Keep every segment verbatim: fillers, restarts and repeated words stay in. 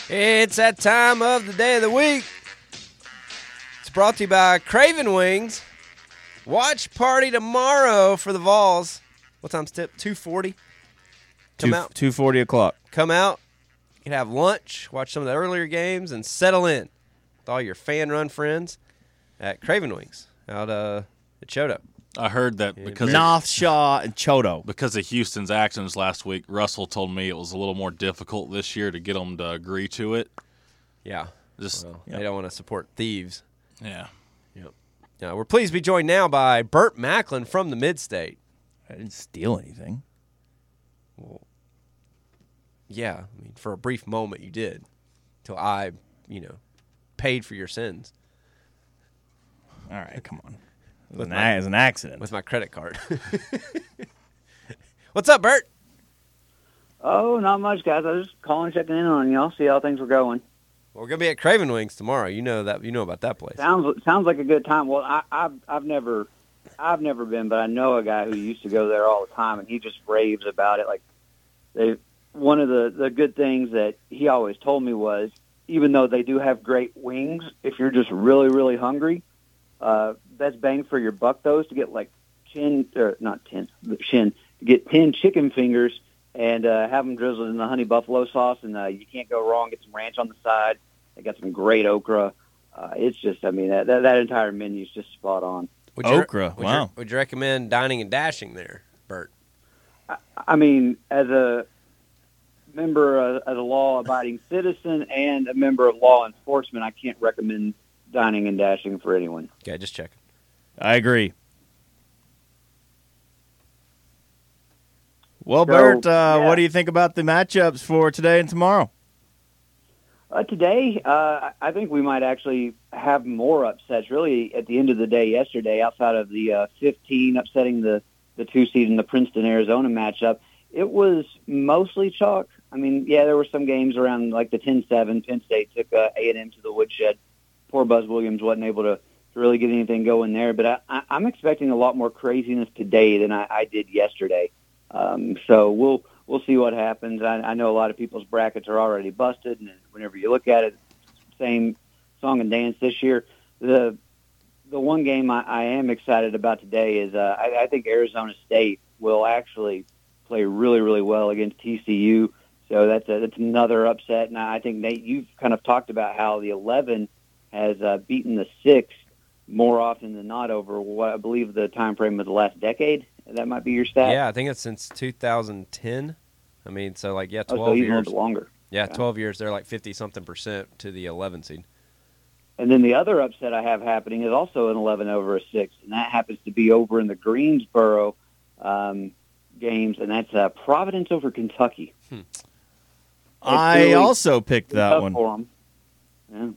It's that time of the day of the week. It's brought to you by Craven Wings. Watch party tomorrow for the Vols. What time's tip? two forty. Come Two, out. two forty o'clock. Come out. You can have lunch, watch some of the earlier games, and settle in with all your fan-run friends at Craven Wings out uh, at Chodo. I heard that because North Shaw and Chodo. because of Houston's actions last week, Russell told me it was a little more difficult this year to get them to agree to it. Yeah. Just Well, Yep. They don't want to support thieves. yeah. Yep. Yeah, we're pleased to be joined now by Burt Macklin from the Mid-State. I didn't steal anything. Well, yeah, I mean, for a brief moment you did, till I, you know, paid for your sins All right, come on. It was, With an, my- a- it was an accident. with my credit card. What's up, Bert? Oh, not much, guys. I was just calling, checking in on y'all, see how things were going. Well, we're gonna be at Craven Wings tomorrow. You know that. You know about that place. Sounds sounds like a good time. Well, I, I've I've never I've never been, but I know a guy who used to go there all the time, and he just raves about it. Like they, one of the the good things that he always told me was, even though they do have great wings, if you're just really really hungry, uh, best bang for your buck though is to get like chin or not ten shin to get ten chicken fingers and uh, have them drizzled in the honey buffalo sauce, and uh, you can't go wrong. Get some ranch on the side. They got some great okra. Uh, it's just, I mean, that, that that entire menu is just spot on. Would Okra, Would wow. You, would you recommend dining and dashing there, Bert? I mean, as a member, uh, as a law-abiding citizen and a member of law enforcement, I can't recommend dining and dashing for anyone. Okay, just checking. I agree. Well, So, Bert, uh, yeah. what do you think about the matchups for today and tomorrow? Uh, today, uh, I think we might actually have more upsets. Really, at the end of the day, yesterday, outside of the uh, fifteen upsetting the the two seed in the Princeton Arizona matchup, it was mostly chalk. I mean, yeah, there were some games around like the ten seven. Penn State took uh, A and M to the woodshed. Poor Buzz Williams wasn't able to, to really get anything going there. But I, I, I'm expecting a lot more craziness today than I, I did yesterday. Um, so we'll. We'll see what happens. I, I know a lot of people's brackets are already busted, and whenever you look at it, same song and dance this year. The the one game I, I am excited about today is uh, I, I think Arizona State will actually play really, really well against T C U. So that's a, that's another upset. And I think, Nate, you've kind of talked about how the eleven has uh, beaten the six more often than not over what I believe the time frame of the last decade. That might be your stat. Yeah, I think it's since two thousand ten. I mean, so like yeah, Oh, twelve so even a years. little bit longer. Yeah, Yeah. twelve years. They're like fifty something percent to the eleven seed. And then the other upset I have happening is also an eleven over a six, and that happens to be over in the Greensboro um, games, and that's uh, Providence over Kentucky. Hmm. I really also picked that Tough one. for 'em. Yeah.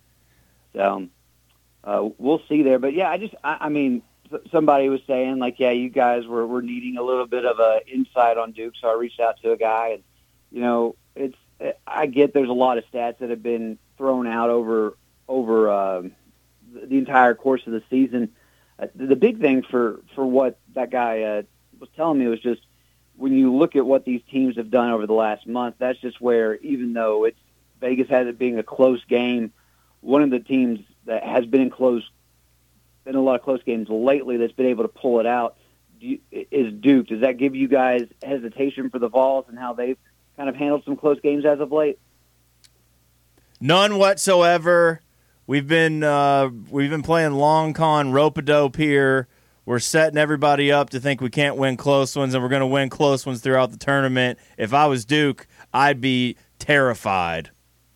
So uh, we'll see there, but yeah, I just, I, I mean, s- somebody was saying like, yeah, you guys were, were needing a little bit of a insight on Duke, so I reached out to a guy, and you know, it's, I get there's a lot of stats that have been thrown out over over um, the, the entire course of the season. Uh, the big thing for for what that guy uh, was telling me was just when you look at what these teams have done over the last month, that's just where, even though it's Vegas has it being a close game, one of the teams that has been in close, in a lot of close games lately that's been able to pull it out do you, is Duke. Does that give you guys hesitation for the Vols and how they've kind of handled some close games as of late? None whatsoever. We've been uh, we've been playing long con rope-a-dope here. We're setting everybody up to think we can't win close ones, and we're going to win close ones throughout the tournament. If I was Duke, I'd be terrified.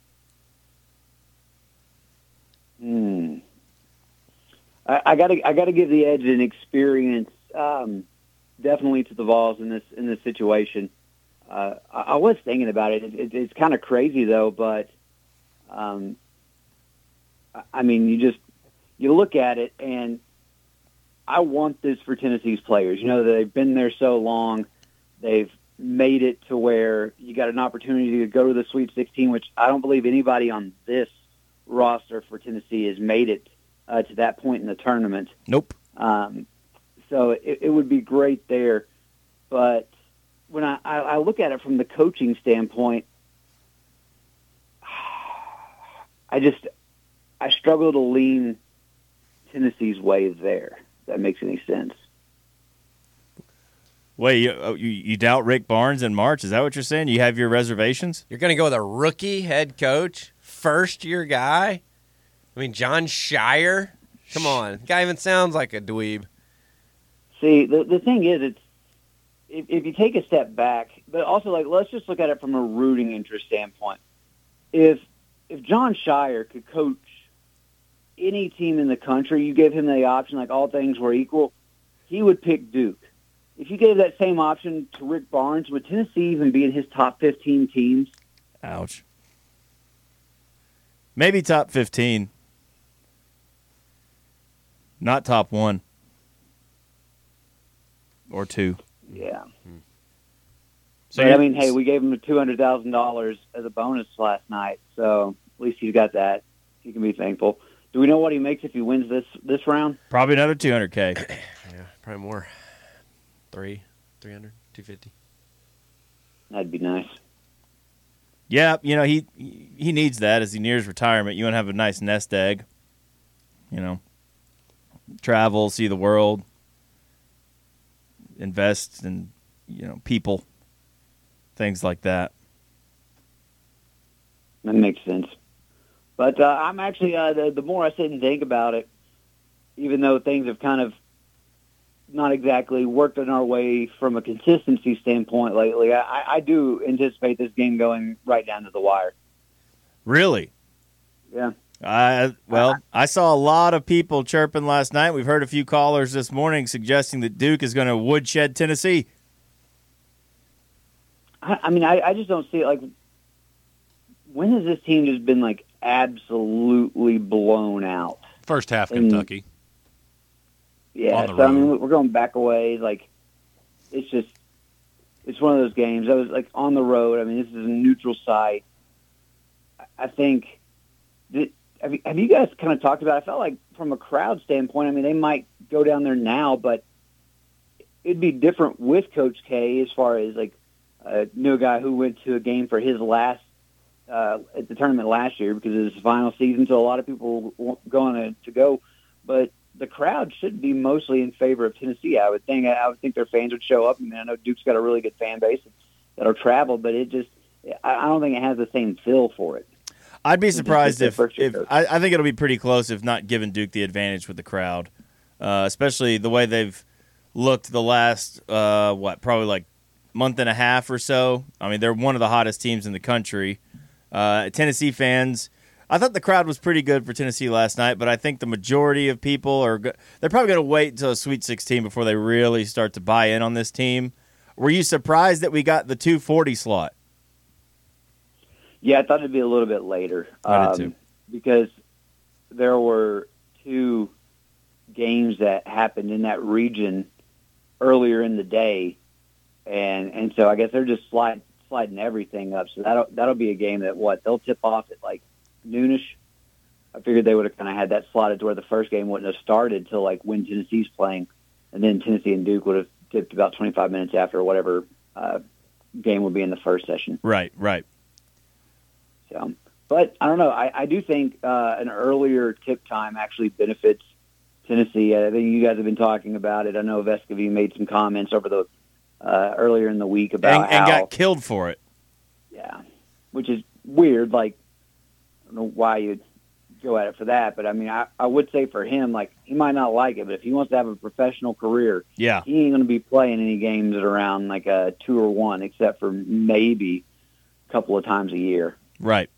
Hmm. I, I gotta, I gotta give the edge and experience, um, definitely to the Vols in this in this situation. Uh, I, I was thinking about it. it, it it's kind of crazy though, but um, I, I mean, you just you look at it, and I want this for Tennessee's players. You know, they've been there so long, they've made it to where you got an opportunity to go to the Sweet sixteen, which I don't believe anybody on this roster for Tennessee has made it uh, to that point in the tournament. Nope. Um, so it, it would be great there. But when I, I, I look at it from the coaching standpoint, I just I struggle to lean Tennessee's way there. If that makes any sense. Wait, you, oh, you you doubt Rick Barnes in March? Is that what you're saying? You have your reservations? You're going to go with a rookie head coach, first year guy? I mean, John Shire? Come on. The guy even sounds like a dweeb. See, the the thing is, it's if, if you take a step back, but also like let's just look at it from a rooting interest standpoint. If if John Shire could coach any team in the country, you gave him the option, like all things were equal, he would pick Duke. If you gave that same option to Rick Barnes, would Tennessee even be in his top fifteen teams? Ouch. Maybe top fifteen. Not top one. Or two. Yeah. So But, I mean, hey, we gave him two hundred thousand dollars as a bonus last night, so at least he's got that. He can be thankful. Do we know what he makes if he wins this this round? Probably another two hundred K. Yeah, probably more. Three, three hundred, two fifty. That'd be nice. Yeah, you know, he he needs that as he nears retirement. You want to have a nice nest egg. You know, travel, see the world, invest in, you know, people, things like that. That makes sense. But uh, I'm actually, uh, the, the more I sit and think about it, even though things have kind of not exactly worked in our way from a consistency standpoint lately, I, I do anticipate this game going right down to the wire. Really? Yeah. I well, I saw a lot of people chirping last night. We've heard a few callers this morning suggesting that Duke is going to woodshed Tennessee. I, I mean, I, I just don't see it. Like, when has this team just been, like, absolutely blown out? First half, And- Kentucky. Yeah, On the so I mean, road. we're going back away. Like, it's just, it's one of those games. I was like on the road. I mean, this is a neutral site. I- I think. That, have, you, have you guys kind of talked about? I felt like from a crowd standpoint, I mean, they might go down there now, but it'd be different with Coach K as far as like uh, knew a guy who went to a game for his last uh, at the tournament last year because it was his final season, so a lot of people were going to, to go, but the crowd should be mostly in favor of Tennessee. I would think. I would think their fans would show up. I mean, I know Duke's got a really good fan base that'll travel, but it just, I don't think it has the same feel for it. I'd be surprised their if, first year if coach. I, I think it'll be pretty close if not giving Duke the advantage with the crowd, uh, especially the way they've looked the last, uh, what, probably like month and a half or so. I mean, they're one of the hottest teams in the country. Uh, Tennessee fans, I thought the crowd was pretty good for Tennessee last night, but I think the majority of people are go- they're probably going to wait until a Sweet sixteen before they really start to buy in on this team. Were you surprised that we got the two forty slot? Yeah, I thought it'd be a little bit later. I did um, too. Because there were two games that happened in that region earlier in the day, and and so I guess they're just slide, sliding everything up. So that'll that'll be a game that what they'll tip off at like noonish. I figured they would have kind of had that slotted to where the first game wouldn't have started till like when Tennessee's playing, and then Tennessee and Duke would have tipped about twenty-five minutes after whatever uh, game would be in the first session. Right, right. So, but I don't know. I, I do think uh, an earlier tip time actually benefits Tennessee. I think you guys have been talking about it. I know Vescovy made some comments over the uh, earlier in the week about And, and how, got killed for it. yeah, which is weird. Like, I don't know why you'd go at it for that, but I mean, I, I would say for him, like, he might not like it, but if he wants to have a professional career, Yeah. he ain't going to be playing any games at around like a two or one, except for maybe a couple of times a year. Right.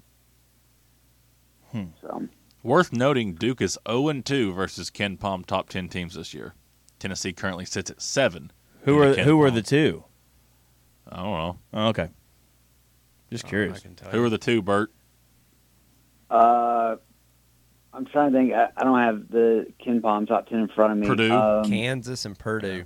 So. Worth noting, Duke is oh and two versus Ken Palm top ten teams this year. Tennessee currently sits at seven. Who in the were Ken who were Palm. the two? I don't know. Oh, okay. Just I curious. can tell Who you. were the two, Bert? Uh, I'm trying to think. I, I don't have the Ken Palm top ten in front of me. Purdue? Um, Kansas and Purdue.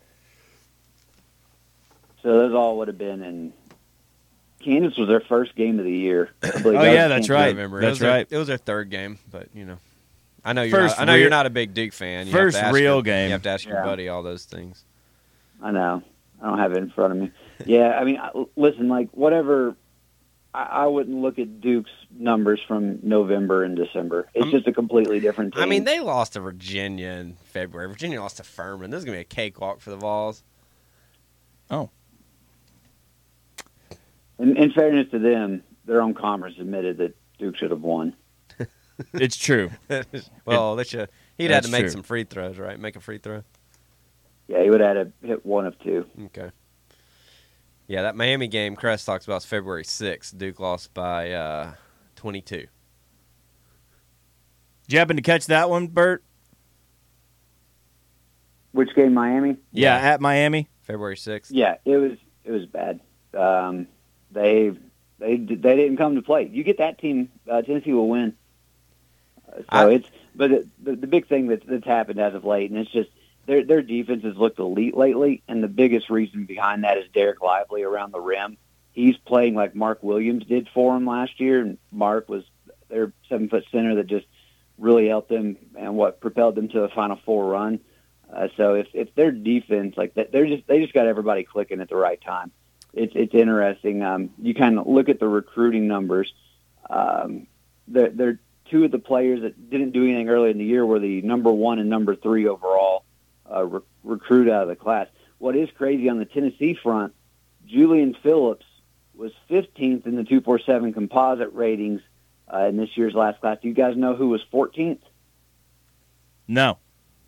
so those all would have been in. Kansas was their first game of the year. I believe. Oh, That was yeah, that's Kansas. I right. remember. That's it was their- right. it was their third game, but you know, I know you're. First Not, I know real- you're not a big Duke fan. You have first to ask real your, game. You have to ask your Yeah. buddy all those things. I know. I don't have it in front of me. Yeah, I mean, I- listen, like whatever. I, I wouldn't look at Duke's numbers from November and December. It's Um, just a completely different team. I mean, they lost to Virginia in February. Virginia lost to Furman. This is going to be a cakewalk for the Vols. Oh, in, in fairness to them, their own conference admitted that Duke should have won. it's true. well, they should. He'd had That's to make true. some free throws, right? Make a free throw. Yeah, he would have had to hit one of two. Okay. Yeah, that Miami game Crest talks about is February sixth. Duke lost by uh, twenty-two. Did you happen to catch that one, Bert? Which game, Miami? Yeah, Yeah. at Miami. February sixth. Yeah, it was it was bad. Um, they they they didn't come to play. You get that team, uh, Tennessee will win. Uh, so I- it's but it, the the big thing that's that's happened as of late, and it's just their their defense has looked elite lately, and the biggest reason behind that is Derek Lively around the rim. He's playing like Mark Williams did for him last year, and Mark was their seven foot center that just really helped them and what propelled them to a Final Four run. Uh, so if if their defense like that, they're just they just got everybody clicking at the right time. It's it's interesting. Um, you kind of look at the recruiting numbers. Um, they're, they're two of the players that didn't do anything early in the year were the number one and number three overall uh, re- recruit out of the class. What is crazy on the Tennessee front, Julian Phillips was fifteenth in the two forty-seven composite ratings uh, in this year's last class. Do you guys know who was fourteenth? No.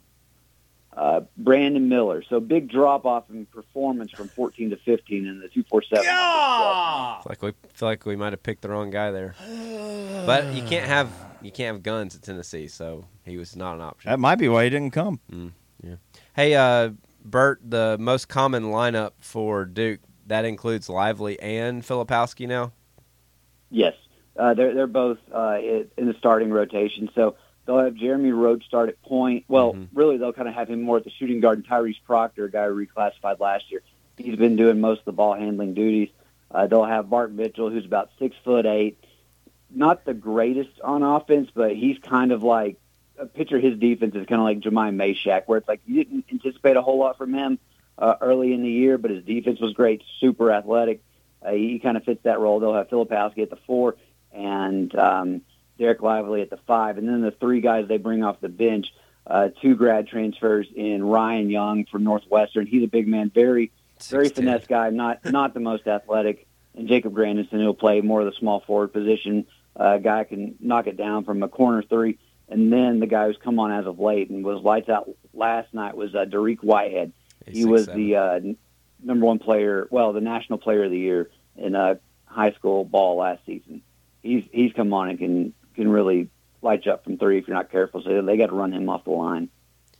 Uh, Brandon Miller. So big drop off in performance from fourteen to fifteen in the two forty-seven. Feel like we feel like we might have picked the wrong guy there. But you can't have you can't have guns at Tennessee, so he was not an option. That might be why he didn't come. Mm, yeah. Hey, uh, Bert, the most common lineup for Duke that includes Lively and Filipowski now. Yes, uh, they're they're both uh, in the starting rotation. So they'll have Jeremy Rhodes start at point. Well, Mhm. really, they'll kind of have him more at the shooting guard. And Tyrese Proctor, a guy who reclassified last year, he's been doing most of the ball handling duties. Uh, they'll have Bart Mitchell, who's about six foot eight, not the greatest on offense, but he's kind of like uh, picture his defense is kind of like Jemai Meshack, where it's like you didn't anticipate a whole lot from him uh, early in the year, but his defense was great, super athletic. Uh, he, he kind of fits that role. They'll have Filipowski at the four and um, Derek Lively at the five, and then the three guys they bring off the bench, uh, two grad transfers in Ryan Young from Northwestern. He's a big man, very, very six ten. finesse guy, not not the most athletic. And Jacob Grandison, who'll play more of the small forward position. Uh, guy can knock it down from a corner three. And then the guy who's come on as of late and was lights out last night was uh, Derek Whitehead. He's He was six the uh, n- number one player, well, the national player of the year in uh, high school ball last season. He's he's come on and can can really light you up from three if you're not careful. So they got to run him off the line.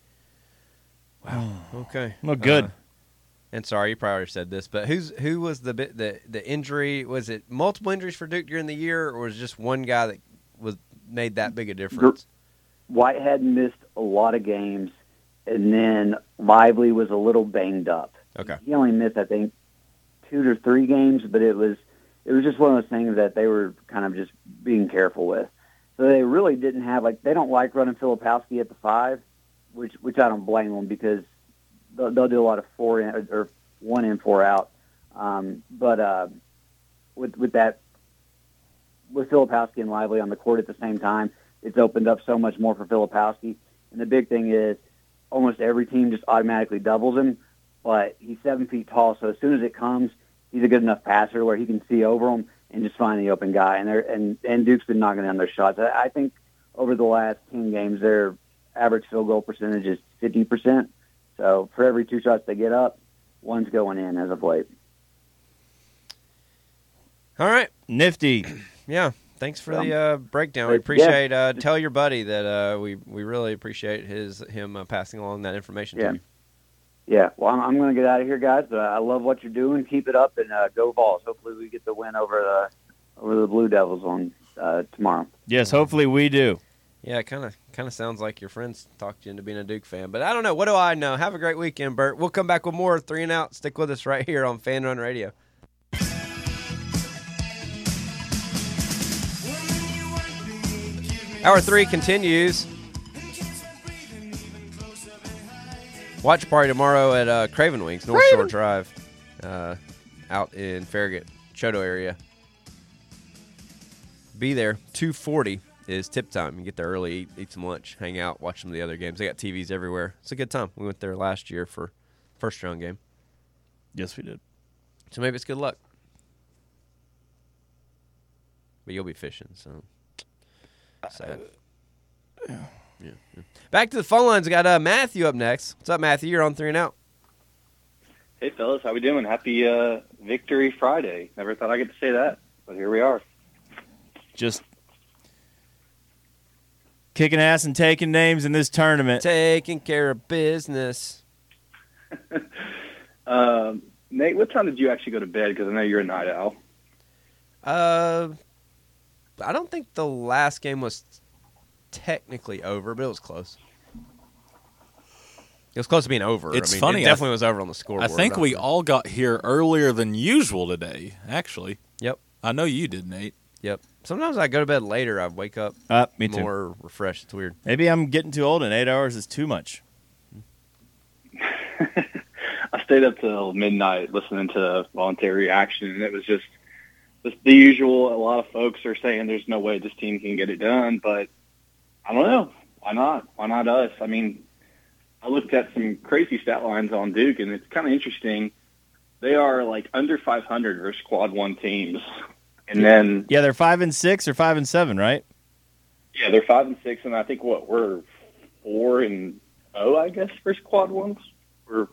Wow. Okay. Well, good. Uh, and sorry, you probably already said this, but who's who was the bit the the injury? Was it multiple injuries for Duke during the year, or was it just one guy that was made that big a difference? Whitehead missed a lot of games, and then Lively was a little banged up. Okay. He only missed, I think, two to three games, but it was it was just one of those things that they were kind of just being careful with. So they really didn't have, like, they don't like running Filipowski at the five, which which I don't blame them because they'll, they'll do a lot of four in, or one in, four out. Um, but uh, with with that, with Filipowski and Lively on the court at the same time, it's opened up so much more for Filipowski. And the big thing is almost every team just automatically doubles him, but he's seven feet tall, so as soon as it comes, he's a good enough passer where he can see over him and just find the open guy. And they're, and, and Duke's been knocking down their shots. I, I think over the last ten games, their average field goal percentage is fifty percent. So for every two shots they get up, one's going in as of late. All right. Nifty. Yeah. Thanks for Um, the uh, breakdown. We yeah. appreciate. Uh, tell your buddy that uh, we we really appreciate his him uh, passing along that information Yeah. to you. Yeah, well, I'm, I'm going to get out of here, guys. But I love what you're doing. Keep it up and uh, go Vols. Hopefully, we get the win over the over the Blue Devils on uh, tomorrow. Yes, hopefully we do. Yeah, it kind of kind of sounds like your friends talked you into being a Duke fan, but I don't know. What do I know? Have a great weekend, Bert. We'll come back with more Three and Out. Stick with us right here on Fan Run Radio. Hour three continues. Watch party tomorrow at uh, Craven Wings, North Shore Drive, uh, out in Farragut, Choteau area. be there. two forty is tip time. You get there early, eat, eat some lunch, hang out, watch some of the other games. They got T Vs everywhere. It's a good time. We went there last year for first round game. Yes, we did. So maybe it's good luck. But you'll be fishing, so sad. Yeah. Yeah, yeah. Back to the phone lines. We got uh, Matthew up next. What's up, Matthew? You're on three and out. Hey, fellas. How we doing? Happy uh, Victory Friday. Never thought I'd get to say that, but here we are. Just kicking ass and taking names in this tournament. Taking care of business. um, Nate, what time did you actually go to bed? Because I know you're a night owl. Uh, I don't think the last game was technically over, but it was close. It was close to being over. It's I mean, funny. It definitely was over on the scoreboard. I think we all got here earlier than usual today, actually. Yep. I know you did, Nate. Yep. Sometimes I go to bed later. I wake up Uh, me too. more refreshed. It's weird. Maybe I'm getting too old and eight hours is too much. I stayed up till midnight listening to voluntary reaction, and it was just, just the usual. A lot of folks are saying there's no way this team can get it done, but I don't know. Why not? Why not us? I mean, I looked at some crazy stat lines on Duke, and it's kind of interesting. They are like under five hundred versus quad one teams. And then, Yeah, they're five and six or five and seven, right? yeah, they're five and six, and I think what we're four and oh, I guess, versus quad ones. We're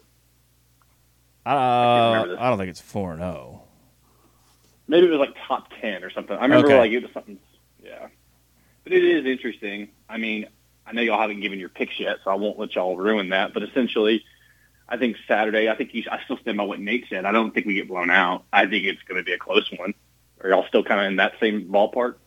Uh, remember this. I don't think it's four and zero. maybe it was like top ten or something. I remember Okay. like it was something. Yeah, but it is interesting. I mean, I know y'all haven't given your picks yet, so I won't let y'all ruin that. But essentially, I think Saturday. I think you, I still stand by what Nate said. I don't think we get blown out. I think it's going to be a close one. Are y'all still kind of in that same ballpark?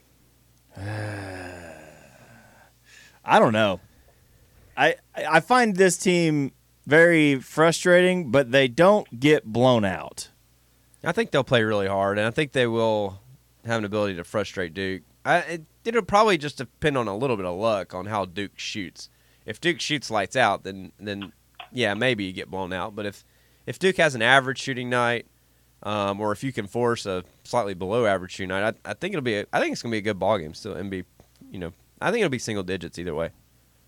I don't know. I I find this team very frustrating, but they don't get blown out. I think they'll play really hard, and I think they will have an ability to frustrate Duke. I, it, it'll probably just depend on a little bit of luck on how Duke shoots. If Duke shoots lights out, then then yeah, maybe you get blown out. But if if Duke has an average shooting night, um, or if you can force a slightly below average shooting night, I, I think it'll be. A, I think it's gonna be a good ball game still, and be, you know, I think it'll be single digits either way.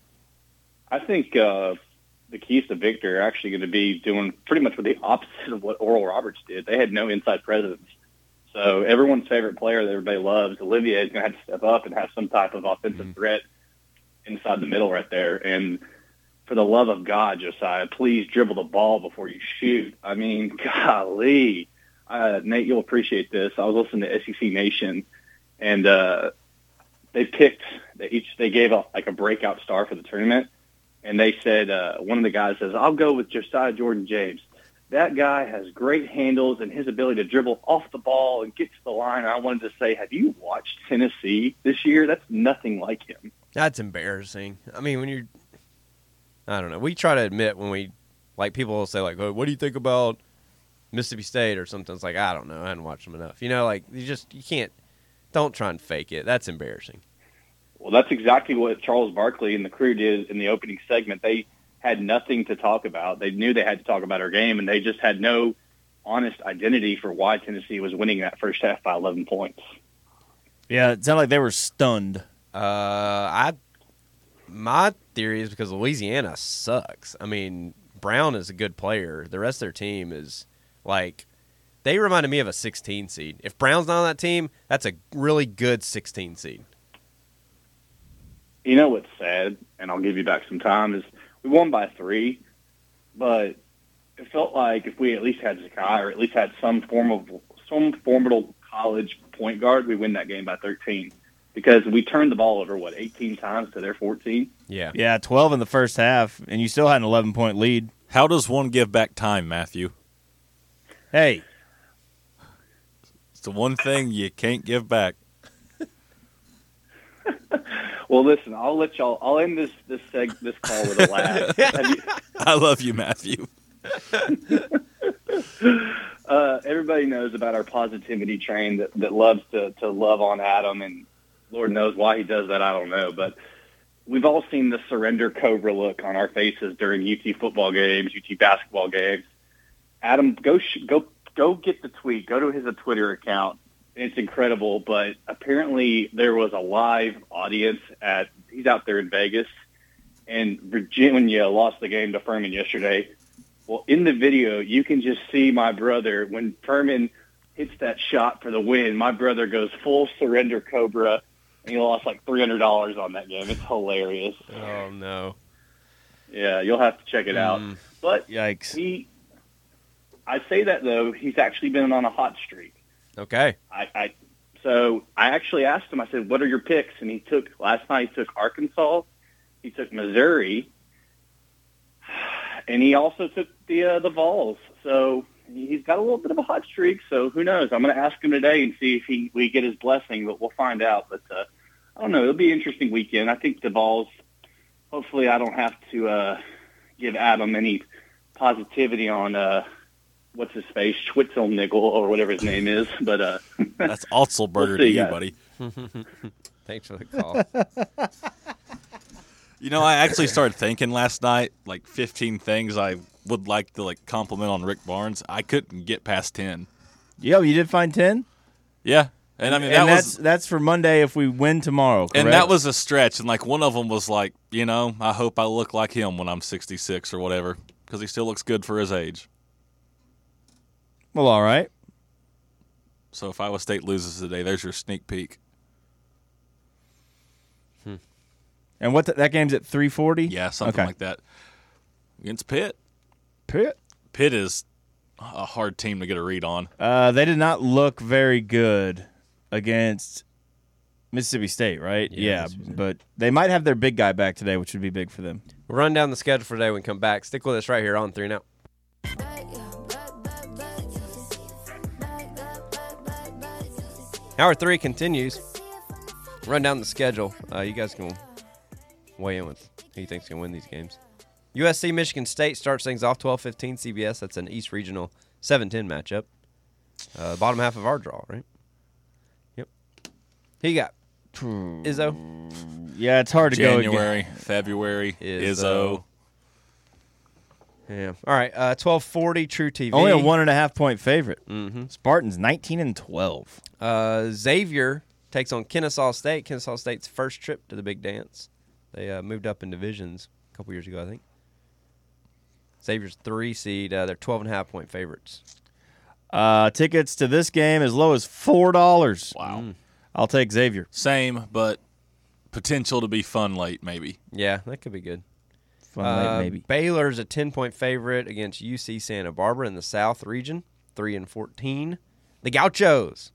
I think uh, the keys to victory are actually going to be doing pretty much what the opposite of what Oral Roberts did. They had no inside presence. So everyone's favorite player that everybody loves, Olivier, is going to have to step up and have some type of offensive Mm-hmm. threat inside the middle right there. And for the love of God, Josiah, please dribble the ball before you shoot. I mean, golly. Uh, Nate, you'll appreciate this. I was listening to S E C Nation, and uh, they picked, they each they gave a, like a breakout star for the tournament. And they said, uh, one of the guys says, I'll go with Josiah Jordan-James. That guy has great handles and his ability to dribble off the ball and get to the line. And I wanted to say, have you watched Tennessee this year? That's nothing like him. That's embarrassing. I mean, when you're, I don't know. We try to admit when we, like, people will say, like, oh, what do you think about Mississippi State or something? It's like, I don't know. I hadn't watched them enough. You know, like, you just, you can't, don't try and fake it. That's embarrassing. Well, that's exactly what Charles Barkley and the crew did in the opening segment. They had nothing to talk about. They knew they had to talk about our game, and they just had no honest identity for why Tennessee was winning that first half by eleven points. Yeah, it sounded like they were stunned. Uh, I, my theory is because Louisiana sucks. I mean, Brown is a good player. The rest of their team is, like, they reminded me of a sixteen seed. If Brown's not on that team, that's a really good sixteen seed. You know what's sad, and I'll give you back some time, is we won by three, but it felt like if we at least had Zakai or at least had some form of some formidable college point guard, we win that game by thirteen because we turned the ball over, what, eighteen times to their fourteen? Yeah. Yeah, twelve in the first half, and you still had an eleven-point lead. How does one give back time, Matthew? Hey, It's the one thing you can't give back. Well, listen, I'll let y'all. I'll end this this seg, this call with a laugh. Have you, I love you, Matthew. uh, everybody knows about our positivity train that, that loves to, to love on Adam, and Lord knows why he does that. I don't know, but we've all seen the surrender cobra look on our faces during U T football games, U T basketball games. Adam, go sh- go go get the tweet. Go to his Twitter account. It's incredible, but apparently there was a live audience at, he's out there in Vegas, and Virginia lost the game to Furman yesterday. Well, in the video, you can just see my brother, when Furman hits that shot for the win, my brother goes full surrender Cobra, and he lost like three hundred dollars on that game. It's hilarious. Oh, no. Yeah, you'll have to check it out. Mm. But Yikes. he, I say that, though, he's actually been on a hot streak. Okay. I, I so I actually asked him. I said, "What are your picks?" And he took last night. He took Arkansas. He took Missouri, and he also took the uh, the Vols. So he's got a little bit of a hot streak. So who knows? I'm going to ask him today and see if he we get his blessing. But we'll find out. But uh, I don't know. It'll be an interesting weekend. I think the Vols. Hopefully, I don't have to uh, give Adam any positivity on. Uh, What's his face? Schwitzelnickel or whatever his name is. But uh, That's Otzelberger We'll to see, you, guys. buddy. Thanks for the call. You know, I actually started thinking last night, like fifteen things I would like to like compliment on Rick Barnes. I couldn't get past ten. Yo, you did find ten? Yeah, and I mean and that that's was, that's for Monday if we win tomorrow, correct? and that was a stretch. And like one of them was like, you know, I hope I look like him when I'm sixty-six or whatever, because he still looks good for his age. Well, all right. So if Iowa State loses today, there's your sneak peek. And what the, that game's at three forty? Yeah, something Okay. like that. Against Pitt. Pitt. Pitt is a hard team to get a read on. Uh, they did not look very good against Mississippi State, right? Yeah, Yeah, Mississippi State. but they might have their big guy back today, which would be big for them. We'll run down the schedule for today when we come back. Stick with us right here on Three and Out. Hour three continues. Run down the schedule. Uh, you guys can weigh in with who you think's going to win these games. U S C Michigan State starts things off twelve fifteen C B S. That's an East Regional seven ten matchup. Uh, bottom half of our draw, right? Yep. Who you got? Izzo? Yeah, it's hard to go against. January, February, Izzo. Izzo. Yeah. All right. Uh, twelve forty True T V. Only a one and a half point favorite. Mm-hmm. Spartans nineteen and twelve. Uh, Xavier takes on Kennesaw State. Kennesaw State's first trip to the big dance. They uh, moved up in divisions a couple years ago, I think. Xavier's three seed. Uh, they're twelve and a half point favorites. Uh, tickets to this game as low as four dollars. Wow. Mm. I'll take Xavier. Same, but potential to be fun late, maybe. Yeah, that could be good. Fun Uh, late, maybe. Baylor's a ten point favorite against U C Santa Barbara in the South region, three and fourteen. The Gauchos.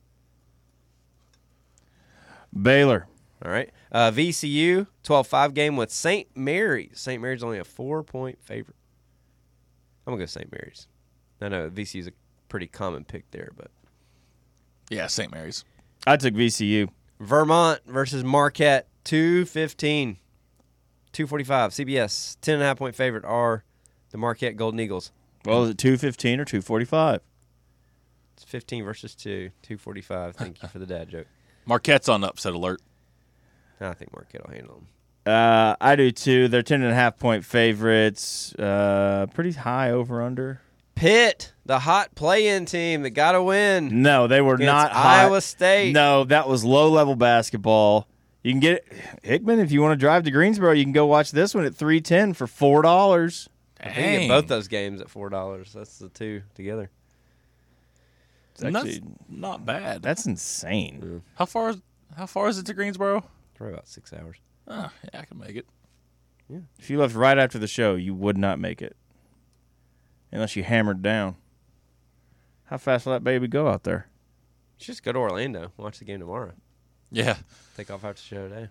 Baylor. All right. Uh, V C U, twelve five game with Saint Mary's. Saint Mary's only a four point favorite. I'm going to go Saint Mary's. I know V C U's a pretty common pick there, but. Yeah, Saint Mary's. I took V C U. Vermont versus Marquette, two fifteen. two forty-five. C B S, ten and a half point favorite are the Marquette Golden Eagles. Well, is it two fifteen or two forty-five? It's fifteen versus two, two forty-five. Thank you for the dad joke. Marquette's on upset alert. I think Marquette will handle them. Uh, I do too. They're ten and a half point favorites. Uh, pretty high over under. Pitt, the hot play-in team that got to win. No, they were Against not hot. Iowa State. No, that was low level basketball. You can get Hickman if you want to drive to Greensboro. You can go watch this one at three ten for four dollars. I think you get both those games at four dollars. That's the two together. It's actually, That's not bad. that's insane. How far? Is, how far is it to Greensboro? Probably about six hours. Oh, yeah, I can make it. If you left right after the show, you would not make it unless you hammered down. How fast will that baby go out there? Just go to Orlando. Watch the game tomorrow. Yeah. Take off after the show today.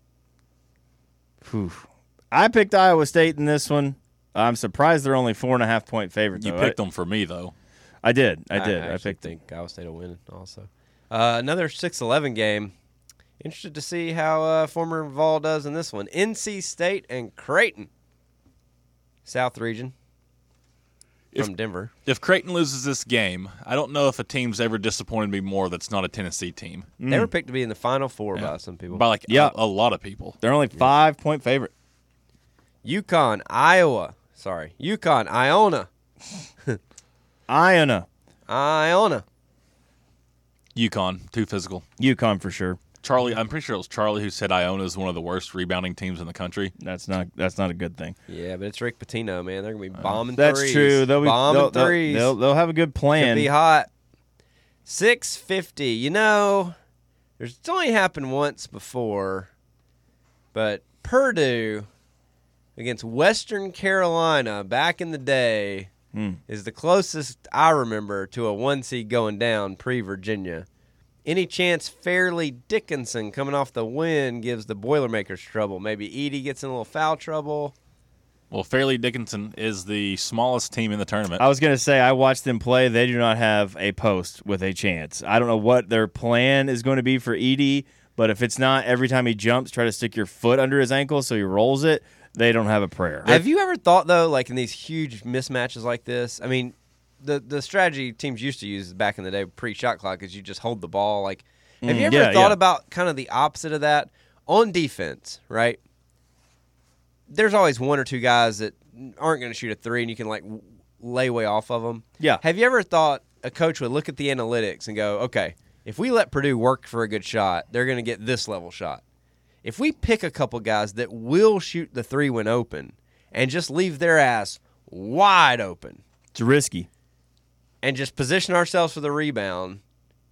Whew. I picked Iowa State in this one. I'm surprised they're only four and a half point favorite. You though. picked I, them for me, though. I did. I did. I, actually picked them. think Iowa State will win also. Uh, another six eleven game. Interested to see how uh, former Vol does in this one. N C State and Creighton. South region. If- From Denver. If Creighton loses this game, I don't know if a team's ever disappointed me more that's not a Tennessee team. They were picked to be in the Final Four Yeah. by some people. By like Yeah. a, a lot of people. They're only five point favorite. UConn, Iowa. Sorry. UConn, Iona. Iona. Iona. UConn, too physical. UConn for sure. Charlie, I'm pretty sure it was Charlie who said Iona is one of the worst rebounding teams in the country. That's not that's not a good thing. Yeah, but it's Rick Pitino, man. They're gonna be bombing That's threes. true. They'll be bombing they'll, threes. They'll, they'll, they'll have a good Could plan. be hot. six fifty. You know, there's it's only happened once before, but Purdue against Western Carolina back in the day Hmm. is the closest I remember to a one seed going down pre-Virginia. Any chance Fairleigh Dickinson coming off the win gives the Boilermakers trouble? Maybe Edey gets in a little foul trouble. Well, Fairleigh Dickinson is the smallest team in the tournament. I was going to say, I watched them play. They do not have a post with a chance. I don't know what their plan is going to be for Edey, but if it's not every time he jumps, try to stick your foot under his ankle so he rolls it, they don't have a prayer. Have you ever thought, though, like in these huge mismatches like this, I mean, the the strategy teams used to use back in the day pre-shot clock is you just hold the ball. Like, have you Mm, ever yeah, thought yeah. about kind of the opposite of that? On defense, right? There's always one or two guys that aren't going to shoot a three, and you can, like, w- lay way off of them. Yeah. Have you ever thought a coach would look at the analytics and go, okay, if we let Purdue work for a good shot, they're going to get this level shot. If we pick a couple guys that will shoot the three when open and just leave their ass wide open It's risky. and just position ourselves for the rebound.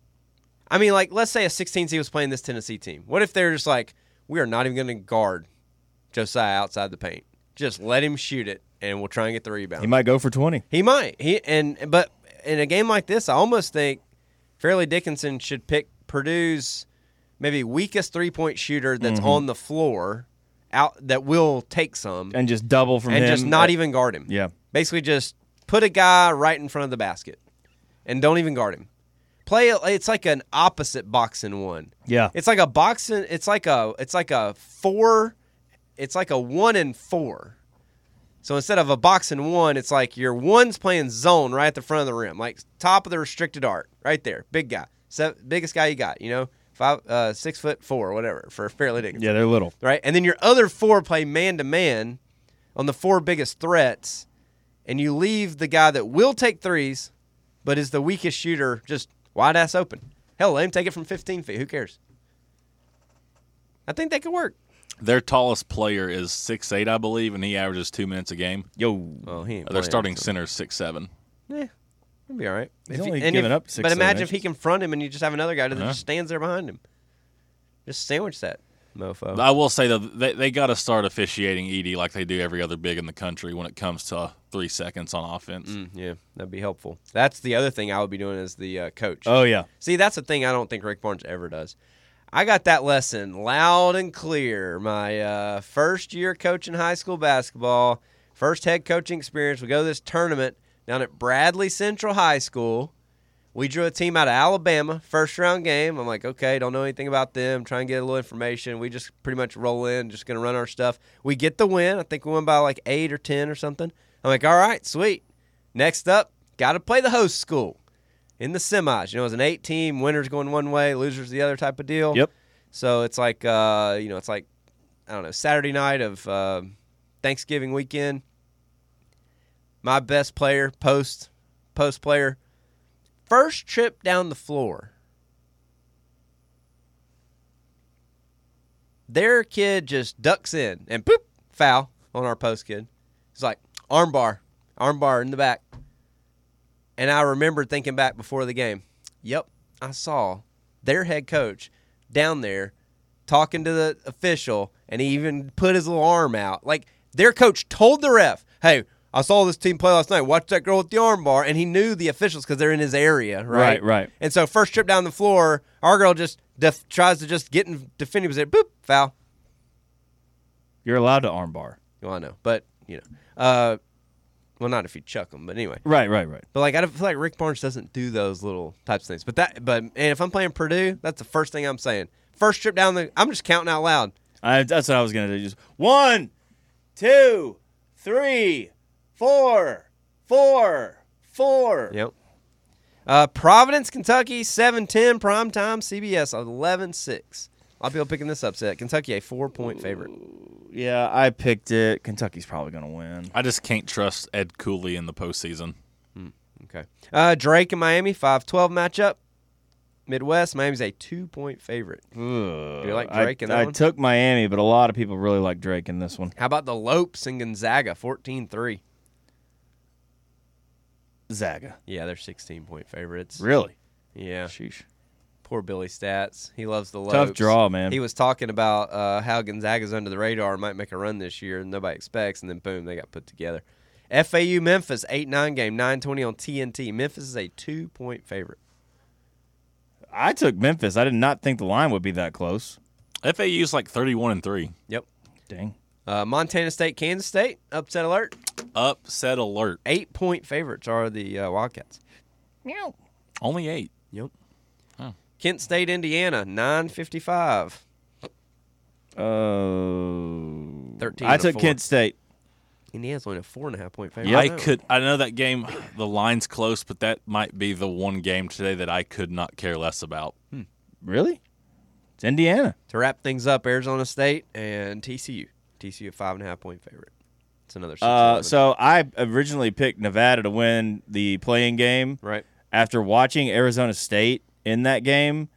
I mean, like, let's say a sixteen seed was playing this Tennessee team. What if they're just like, we are not even going to guard Josiah outside the paint. Just let him shoot it, and we'll try and get the rebound. He might go for twenty. He might. He and but in a game like this, I almost think Fairleigh Dickinson should pick Purdue's maybe weakest three-point shooter that's Mm-hmm. on the floor out that will take some And just double from and him. just not Uh, even guard him. Yeah. Basically, just put a guy right in front of the basket and don't even guard him. Play it's like an opposite boxing one. Yeah. It's like a boxing. It's like a. It's like a four. It's like a one and four. So instead of a box and one, it's like your one's playing zone right at the front of the rim, like top of the restricted arc, right there. Big guy, Se- biggest guy you got. You know, five, uh, six foot four, whatever for Fairleigh Dickinson. Yeah, they're little. Right, and then your other four play man to man on the four biggest threats, and you leave the guy that will take threes, but is the weakest shooter just wide ass open. Hell, let him take it from fifteen feet. Who cares? I think that could work. Their tallest player is six eight, I believe, and he averages two minutes a game. Yo. Well, he ain't Their playing, starting so- center is six seven. Yeah, he'll be all right. He's If he- only and giving if- up six, But seven imagine if he inches. confront him and you just have another guy that Uh-huh. just stands there behind him. Just sandwich that mofo. I will say, though, they, they got to start officiating Edey like they do every other big in the country when it comes to three seconds on offense. Mm, yeah, that'd be helpful. That's the other thing I would be doing as the uh, coach. Oh, yeah. See, that's the thing I don't think Rick Barnes ever does. I got that lesson loud and clear. My uh, first year coaching high school basketball, first head coaching experience. We go to this tournament down at Bradley Central High School. We drew a team out of Alabama, first round game. I'm like, okay, don't know anything about them. Try and get a little information. We just pretty much roll in, just going to run our stuff. We get the win. I think we won by like eight or ten or something. I'm like, all right, sweet. Next up, got to play the host school in the semis. You know, it's an eight team, winners going one way, losers the other type of deal. Yep. So it's like, uh, you know, it's like, I don't know, Saturday night of uh, Thanksgiving weekend. My best player, post, post player, first trip down the floor. Their kid just ducks in and boop, foul on our post kid. It's like arm bar, arm bar in the back. And I remembered thinking back before the game, yep, I saw their head coach down there talking to the official, and he even put his little arm out. Like, their coach told the ref, hey, I saw this team play last night. Watch that girl with the arm bar. And he knew the officials because they're in his area, right? Right, right. And so first trip down the floor, our girl just def- tries to just get in defending position. Boop, foul. You're allowed to armbar. Well, I know. But, you know. Uh, well, not if you chuck them, but anyway. Right, right, right. But like I feel like Rick Barnes doesn't do those little types of things. But that, but and if I'm playing Purdue, that's the first thing I'm saying. First trip down the, I'm just counting out loud. I, that's what I was going to do. Just one, two, three, four, four, four. Yep. Uh, Providence, Kentucky, seven ten primetime, C B S eleven six. A lot of people picking this upset. Kentucky a four point favorite. Yeah, I picked it. Kentucky's probably going to win. I just can't trust Ed Cooley in the postseason. Okay. Uh, Drake and Miami five twelve matchup. Midwest, Miami's a two-point favorite. Ugh. Do you like Drake I, in that I one? took Miami, but a lot of people really like Drake in this one. How about the Lopes and Gonzaga, fourteen three? Zaga. Yeah, they're sixteen-point favorites. Really? Yeah. Sheesh. Poor Billy Stats. He loves the Lopes. Tough draw, man. He was talking about uh, how Gonzaga's under the radar and might make a run this year, and nobody expects, and then boom, they got put together. F A U Memphis, eight nine game, nine twenty on T N T. Memphis is a two-point favorite. I took Memphis. I did not think the line would be that close. F A U's like thirty-one and three. Yep. Dang. Uh, Montana State, Kansas State, upset alert. Upset alert. Eight-point favorites are the uh, Wildcats. Only eight. Yep. Oh. Kent State, Indiana, nine fifty-five. Uh, thirteen I and a took four. Kent State. Indiana's only a four and a half point favorite. I know. could. I know that game. The line's close, but that might be the one game today that I could not care less about. Really? It's Indiana. To wrap things up, Arizona State and T C U. T C U a five and a half point favorite. It's another six. Uh, so I originally picked Nevada to win the playing game. right. After watching Arizona State in that game,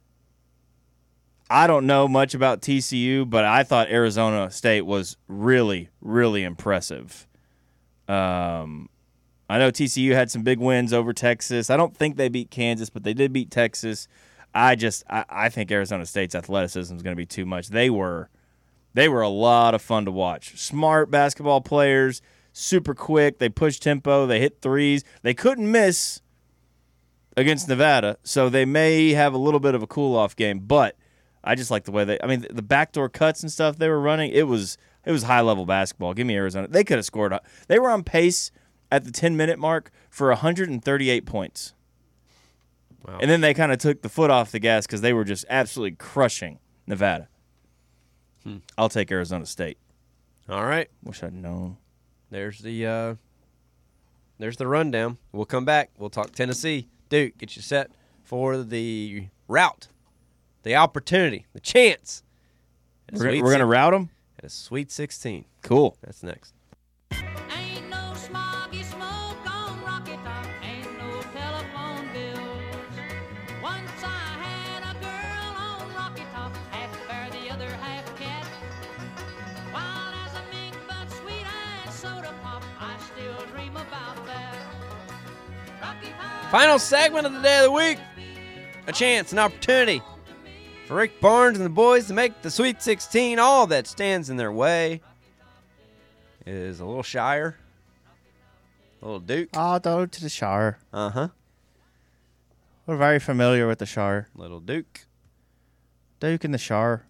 I don't know much about T C U, but I thought Arizona State was really, really impressive. Um, I know T C U had some big wins over Texas. I don't think they beat Kansas, but they did beat Texas. I just, I, I think Arizona State's athleticism is going to be too much. They were, they were a lot of fun to watch. Smart basketball players, super quick. They push tempo. They hit threes. They couldn't miss against Nevada, so they may have a little bit of a cool-off game, but I just like the way they – I mean, the backdoor cuts and stuff they were running, it was it was high-level basketball. Give me Arizona. They could have scored – they were on pace at the ten-minute mark for one hundred thirty-eight points. Wow. And then they kind of took the foot off the gas because they were just absolutely crushing Nevada. Hmm. I'll take Arizona State. All right. Wish I'd known. There's the uh, there's the rundown. We'll come back. We'll talk Tennessee. Duke, get you set for the route, the opportunity, the chance. at a We're, Sweet we're going to Six- route them? at a Sweet sixteen. Cool. That's next. Ain't no smoggy smoke on Rocky Top, ain't no telephone bills. Once I had a girl on Rocky Top, half bear, the other half cat. Wild as a mink, but sweet as soda pop, I still dream about that. Rocky Top. Final segment of the day of the week. A chance, an opportunity for Rick Barnes and the boys to make the Sweet sixteen. All that stands in their way is a little Shire, a little Duke. I'll go to the Shire. Uh-huh. We're very familiar with the Shire. Little Duke. Duke and the Shire.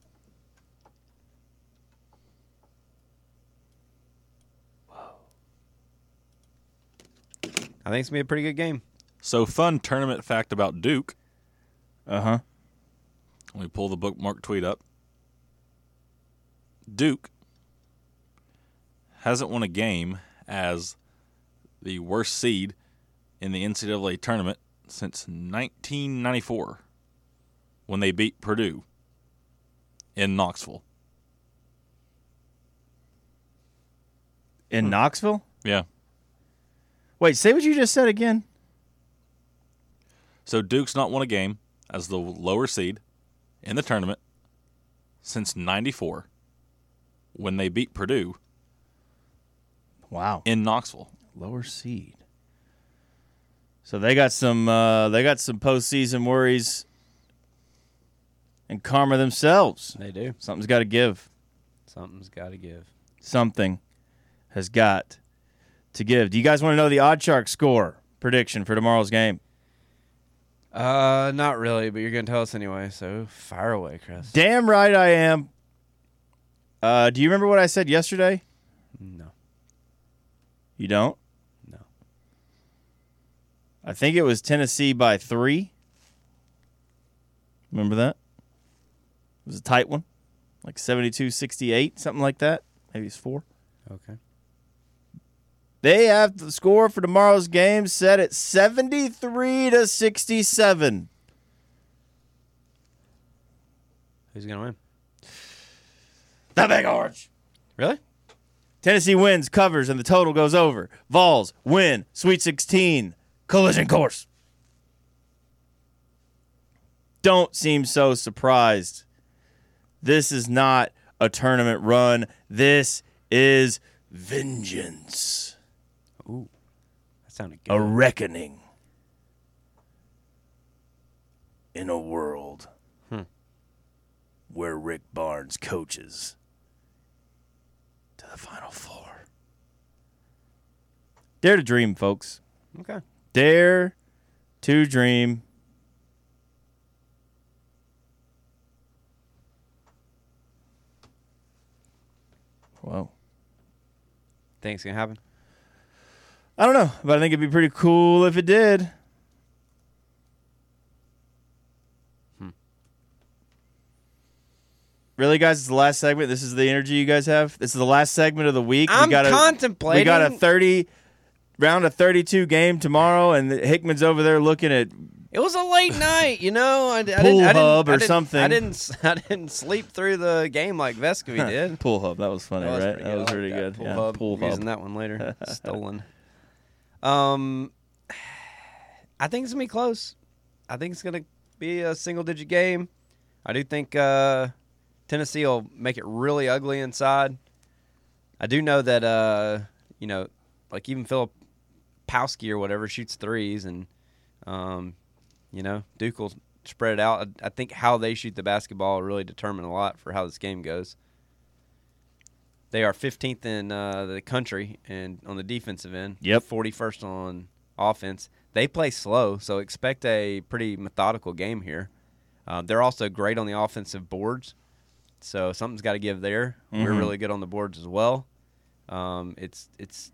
I think it's going to be a pretty good game. So, fun tournament fact about Duke. Uh-huh. Let me pull the bookmark tweet up. Duke hasn't won a game as the worst seed in the N C double A tournament since nineteen ninety-four when they beat Purdue in Knoxville. In Knoxville? Yeah. Wait, say what you just said again. So Duke's not won a game as the lower seed in the tournament since ninety-four when they beat Purdue Wow. in Knoxville. Lower seed. So they got some uh, they got some postseason worries and karma themselves. They do. Something's got to give. Something's got to give. Something has got to give. Do you guys want to know the Odd Shark score prediction for tomorrow's game? Uh, not really, but you're going to tell us anyway, so fire away, Chris. Damn right I am. Uh, do you remember what I said yesterday? No. You don't? No. I think it was Tennessee by three. Remember that? It was a tight one. Like seventy-two sixty-eight, something like that. Maybe it's four. Okay. They have the score for tomorrow's game set at seventy-three to sixty-seven. Who's going to win? The Big Orange. Really? Tennessee wins, covers, and the total goes over. Vols win, Sweet sixteen, collision course. don't seem so surprised. This is not a tournament run. This is vengeance. Ooh, that sounded good. A reckoning in a world Hmm. where Rick Barnes coaches to the Final Four. Dare to dream, folks. Okay. Dare to dream. Whoa. Think it's gonna happen? I don't know, but I think it'd be pretty cool if it did. Hmm. Really, guys? It's the last segment. This is the energy you guys have. This is the last segment of the week. I'm we got a, contemplating. We got a thirty round of thirty-two game tomorrow, and Hickman's over there looking at. It was a late night, you know. I, I didn't, Pool I didn't, hub or I didn't, something. I didn't. I didn't sleep through the game like Vescovy did. Pool hub. That was funny, That was right? pretty That good. was I really like that. good. Pool yeah, hub. pool I'm hub. using that one later. Stolen. Um, I think it's gonna be close. I think it's gonna be a single-digit game. I do think uh, Tennessee will make it really ugly inside. I do know that uh, you know, like even Filipowski or whatever shoots threes, and um, you know, Duke will spread it out. I, I think how they shoot the basketball will really determine a lot for how this game goes. They are fifteenth in uh, the country and on the defensive end. Yep. forty-first on offense. They play slow, so expect a pretty methodical game here. Uh, they're also great on the offensive boards, so something's got to give there. We're Mhm. really good on the boards as well. Um, it's it's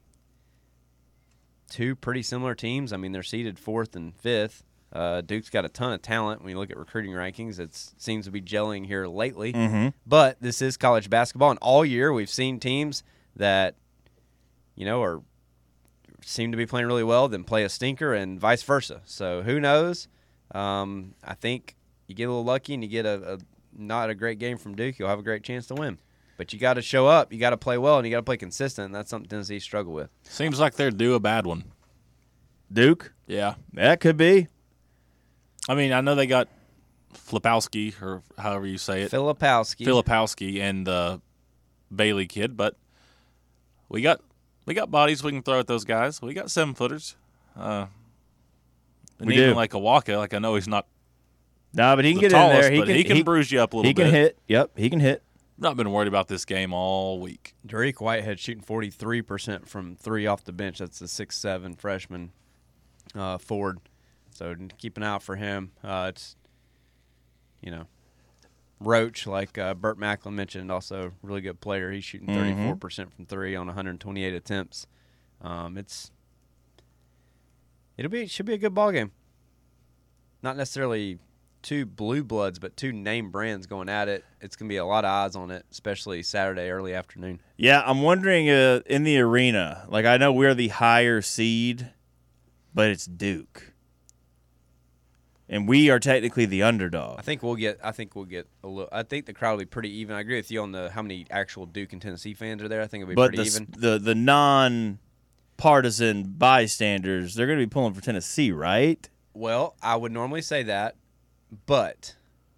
two pretty similar teams. I mean, they're seeded fourth and fifth. Uh, Duke's got a ton of talent. When you look at recruiting rankings, it seems to be gelling here lately. Mm-hmm. But this is college basketball, and all year we've seen teams that, you know, are seem to be playing really well, then play a stinker, and vice versa. So who knows? Um, I think you get a little lucky and you get a, a not a great game from Duke, you'll have a great chance to win. But you got to show up, you got to play well, and you got to play consistent. And that's something Tennessee struggle with. Seems like they're due a bad one. Duke. Yeah. That could be. I mean, I know they got Flipowski, or however you say it, Filipowski. Filipowski, and the Bailey kid, but we got we got bodies we can throw at those guys. We got seven footers. Uh, and We even do. like Awaka, like I know he's not No, but he can the get tallest, in there. He but can, he can bruise you up a little He bit. can hit. Yep, he can hit. Not been worried about this game all week. Dariq Whitehead shooting forty-three percent from three off the bench. That's a six seven freshman uh, forward. So keep an eye out for him. Uh, it's, you know, Roach, like uh, Burt Macklin mentioned, also a really good player. He's shooting thirty-four percent from three on one hundred twenty-eight attempts. Um, it's it'll be it should be a good ball game. Not necessarily two blue bloods, but two name brands going at it. It's gonna be a lot of eyes on it, especially Saturday early afternoon. Yeah, I'm wondering uh, in the arena. Like I know we're the higher seed, but it's Duke, and we are technically the underdog. I think we'll get. I think we'll get a little. I think the crowd will be pretty even. I agree with you on the how many actual Duke and Tennessee fans are there. I think it'll be But pretty the, even. the the non-partisan bystanders, they're going to be pulling for Tennessee, right? Well, I would normally say that, but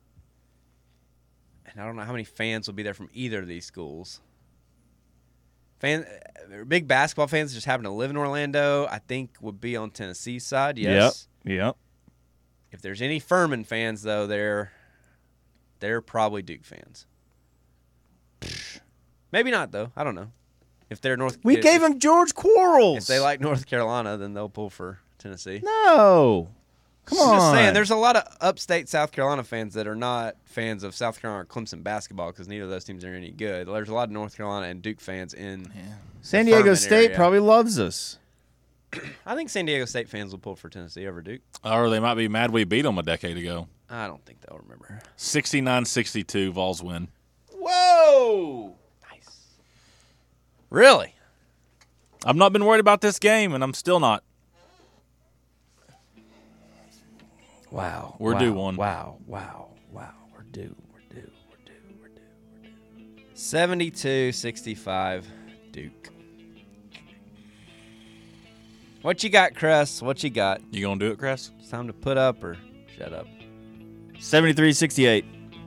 and I don't know how many fans will be there from either of these schools. Fan, uh, big basketball fans just happen to live in Orlando. I think would be on Tennessee's side. Yes. Yep. Yep. If there's any Furman fans though, they're they're probably Duke fans. Maybe not though. I don't know. If they're North, We if, gave them George Quarles. If they like North Carolina, then they'll pull for Tennessee. No. Come I'm on. just saying, there's a lot of upstate South Carolina fans that are not fans of South Carolina or Clemson basketball because neither of those teams are any good. There's a lot of North Carolina and Duke fans in. San Diego Furman State area. probably loves us. I think San Diego State fans will pull for Tennessee over Duke. Or they might be mad we beat them a decade ago. I don't think they'll remember. sixty-nine sixty-two, Vols win. Whoa! Nice. Really? I've not been worried about this game, and I'm still not. Wow. We're wow, due one. Wow. Wow. Wow. We're due. We're due. We're due. We're due. We're due. seventy-two sixty-five Duke. What you got, Chris? What you got? You gonna do it, Chris? It's time to put up or shut up. seventy-three sixty-eight.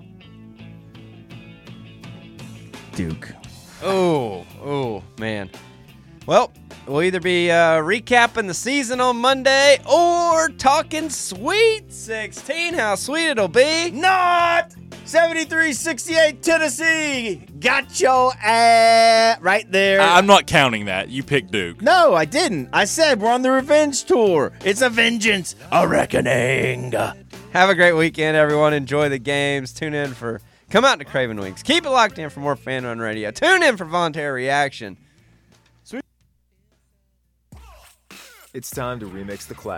Duke. Oh, oh, man. Well, we'll either be uh, recapping the season on Monday or talking Sweet sixteen, how sweet it'll be. Not seventy-three sixty-eight Tennessee. Got your ass right there. I- I'm not counting that. You picked Duke. no, I didn't. I said we're on the revenge tour. It's a vengeance, a reckoning. Have a great weekend, everyone. Enjoy the games. Tune in for Come Out to Craven Wings. Keep it locked in for more Fan Run Radio. Tune in for Voluntary Reaction. It's time to remix the class.